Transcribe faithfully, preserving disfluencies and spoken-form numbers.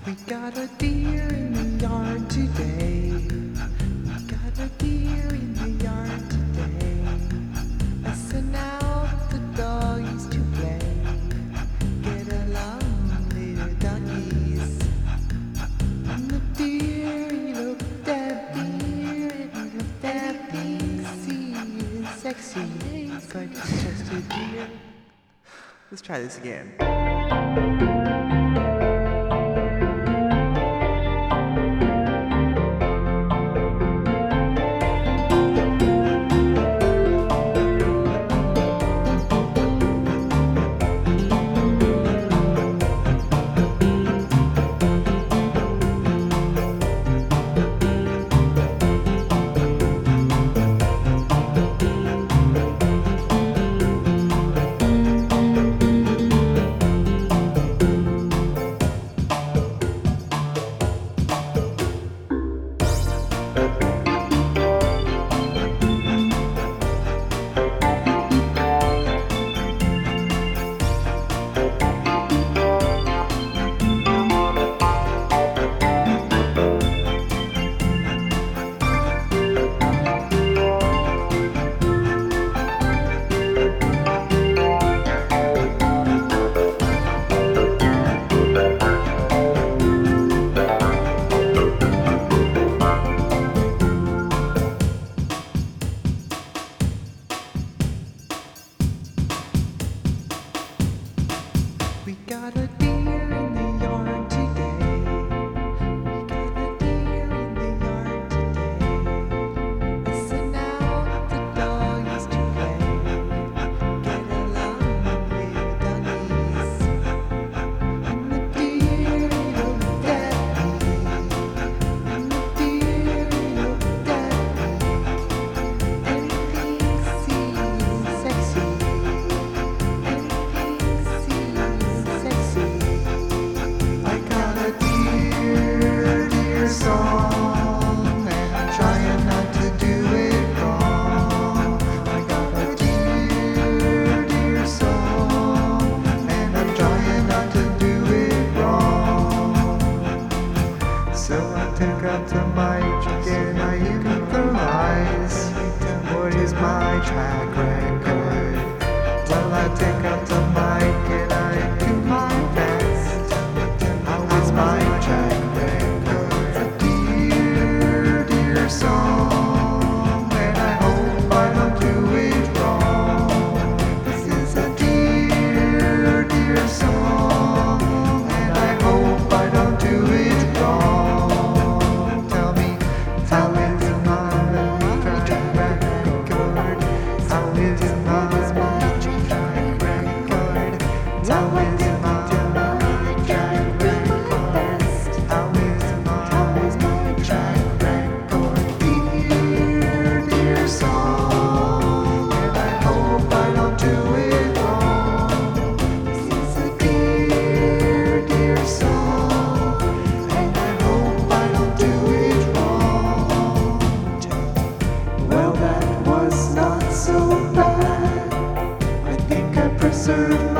We got a deer in the yard today. We got a deer in the yard today. I sent out the doggies to play. Get along, little doggies. And the deer, he looked at me, and he looked at me. See, it's sexy, but it's just a deer. Let's try this again. We got a deer in the yard today. We got a deer in the yard today. I sent out the doggies to play. Get along, little doggies. And the deer, he looked at me. And the deer, he looked at me. And he thinks he's sexy. Song, and I'm trying not to do it wrong. I got a dear, dear song, and I'm trying not to do it wrong. So I took up the mic and I improvise. What is my track record? Well, I take up the mic and I do my best. How is my track record? Song, and I hope I don't do it wrong. This is a dear, dear song, and I hope I don't do it wrong. Tell me, how is my track record? How is my track record? How is so bad? I think I preserved